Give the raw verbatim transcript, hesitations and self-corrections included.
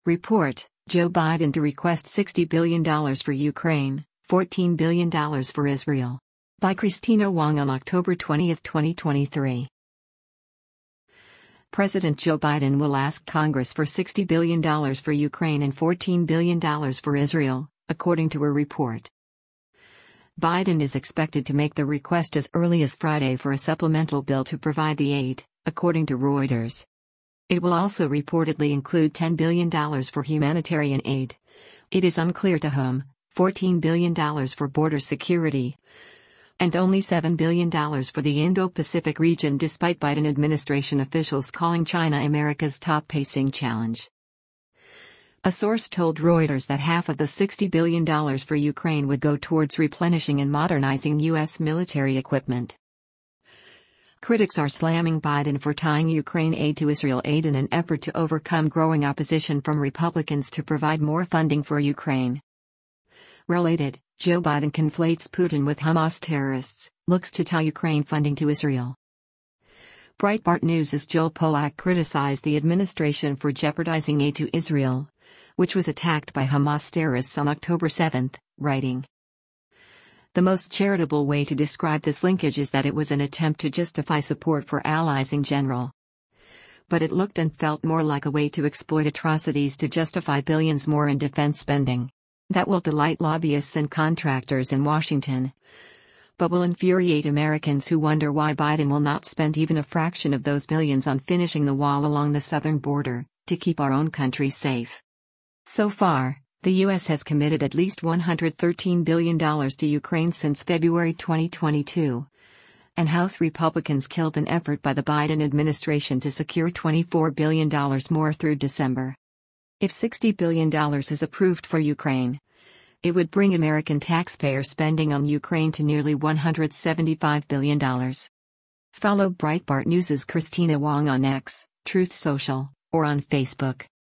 Report: Joe Biden to request sixty billion dollars for Ukraine, fourteen billion dollars for Israel. By Christina Wong on October twentieth, twenty twenty-three. President Joe Biden will ask Congress for sixty billion dollars for Ukraine and fourteen billion dollars for Israel, according to a report. Biden is expected to make the request as early as Friday for a supplemental bill to provide the aid, according to Reuters. It will also reportedly include ten billion dollars for humanitarian aid. It is unclear to whom, fourteen billion dollars for border security, and only seven billion dollars for the Indo-Pacific region, despite Biden administration officials calling China America's top pacing challenge. A source told Reuters that half of the sixty billion dollars for Ukraine would go towards replenishing and modernizing U S military equipment. Critics are slamming Biden for tying Ukraine aid to Israel aid in an effort to overcome growing opposition from Republicans to provide more funding for Ukraine. Related, Joe Biden conflates Putin with Hamas terrorists, looks to tie Ukraine funding to Israel. Breitbart News' Joel Pollak criticized the administration for jeopardizing aid to Israel, which was attacked by Hamas terrorists on October seventh, writing, "The most charitable way to describe this linkage is that it was an attempt to justify support for allies in general. But it looked and felt more like a way to exploit atrocities to justify billions more in defense spending. That will delight lobbyists and contractors in Washington, but will infuriate Americans who wonder why Biden will not spend even a fraction of those billions on finishing the wall along the southern border, to keep our own country safe." So far, the U S has committed at least one hundred thirteen billion dollars to Ukraine since February twenty twenty-two, and House Republicans killed an effort by the Biden administration to secure twenty-four billion dollars more through December. If sixty billion dollars is approved for Ukraine, it would bring American taxpayer spending on Ukraine to nearly one hundred seventy-five billion dollars. Follow Breitbart News' Christina Wong on X, Truth Social, or on Facebook.